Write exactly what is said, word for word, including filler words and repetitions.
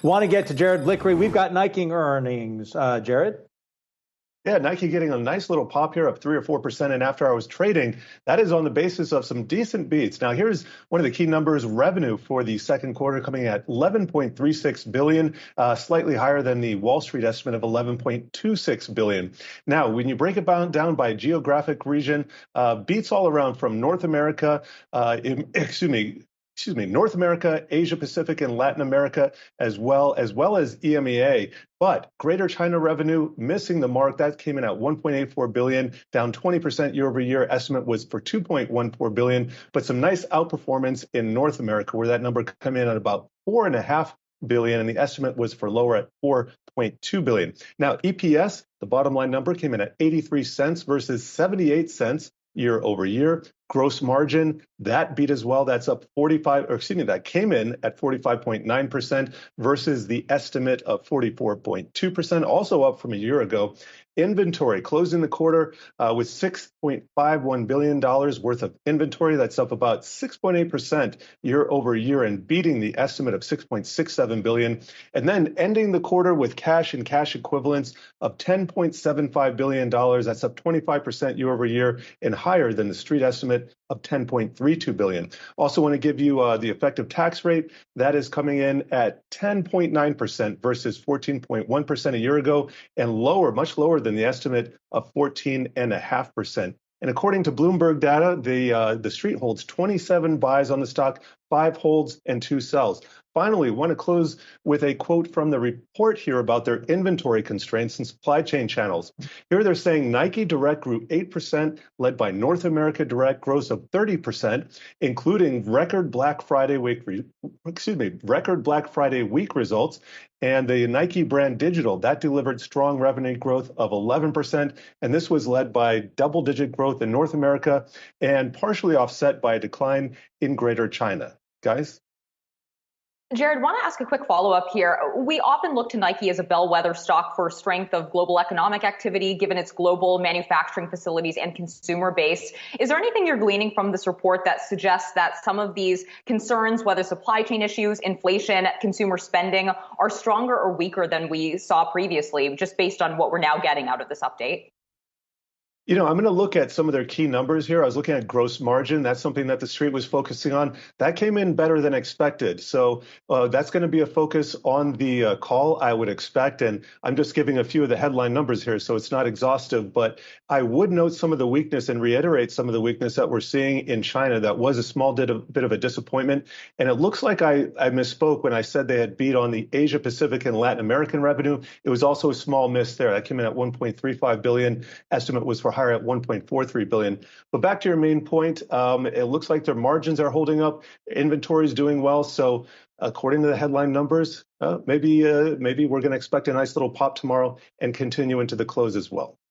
Want to get to Jared Blickery. We've got Nike earnings. Uh, Jared? Yeah, Nike getting a nice little pop here of three or four percent in after hours trading. That is on the basis of some decent beats. Now, here's one of the key numbers: revenue for the second quarter coming at eleven point three six billion dollars, uh, slightly higher than the Wall Street estimate of eleven point two six billion dollars. Now, when you break it down by geographic region, uh, beats all around from North America, uh, in, excuse me, excuse me, North America, Asia Pacific, and Latin America, as well as well as E M E A. But Greater China revenue missing the mark. That came in at one point eight four billion dollars, down twenty percent year over year. Estimate was for two point one four billion dollars, but some nice outperformance in North America, where that number came in at about four and a half billion, and the estimate was for lower at four point two billion. Now, E P S, the bottom line number, came in at eighty-three cents versus seventy-eight cents year over year. Gross margin, that beat as well. That's up forty-five, or excuse me, that came in at forty-five point nine percent versus the estimate of forty-four point two percent, also up from a year ago. Inventory closing the quarter uh, with six point five one billion dollars worth of inventory. That's up about six point eight percent year over year and beating the estimate of six point six seven billion dollars. And then ending the quarter with cash and cash equivalents of ten point seven five billion dollars. That's up twenty-five percent year over year and higher than the street estimate of ten point three two billion dollars. Also want to give you uh, the effective tax rate. That is coming in at ten point nine percent versus fourteen point one percent a year ago, and lower, much lower than the estimate of fourteen point five percent. And according to Bloomberg data, the uh, the street holds twenty-seven buys on the stock, five holds, and two sells. Finally, want to close with a quote from the report here about their inventory constraints and supply chain channels. Here they're saying Nike Direct grew eight percent, led by North America Direct growth of thirty percent, including record Black Friday week, excuse me, record Black Friday week results. And the Nike brand digital, that delivered strong revenue growth of eleven percent. And this was led by double-digit growth in North America and partially offset by a decline in Greater China. Guys? Jared, want to ask a quick follow-up here. We often look to Nike as a bellwether stock for strength of global economic activity, given its global manufacturing facilities and consumer base. Is there anything you're gleaning from this report that suggests that some of these concerns, whether supply chain issues, inflation, consumer spending, are stronger or weaker than we saw previously, just based on what we're now getting out of this update? You know, I'm going to look at some of their key numbers here. I was looking at gross margin. That's something that the street was focusing on. That came in better than expected. So uh, that's going to be a focus on the uh, call, I would expect. And I'm just giving a few of the headline numbers here, so it's not exhaustive. But I would note some of the weakness and reiterate some of the weakness that we're seeing in China. That was a small bit of, bit of a disappointment. And it looks like I, I misspoke when I said they had beat on the Asia Pacific and Latin American revenue. It was also a small miss there. That came in at one point three five billion dollars. Estimate was for higher at one point four three billion dollars. But back to your main point, um, it looks like their margins are holding up. Inventory is doing well. So according to the headline numbers, uh, maybe uh, maybe we're going to expect a nice little pop tomorrow and continue into the close as well.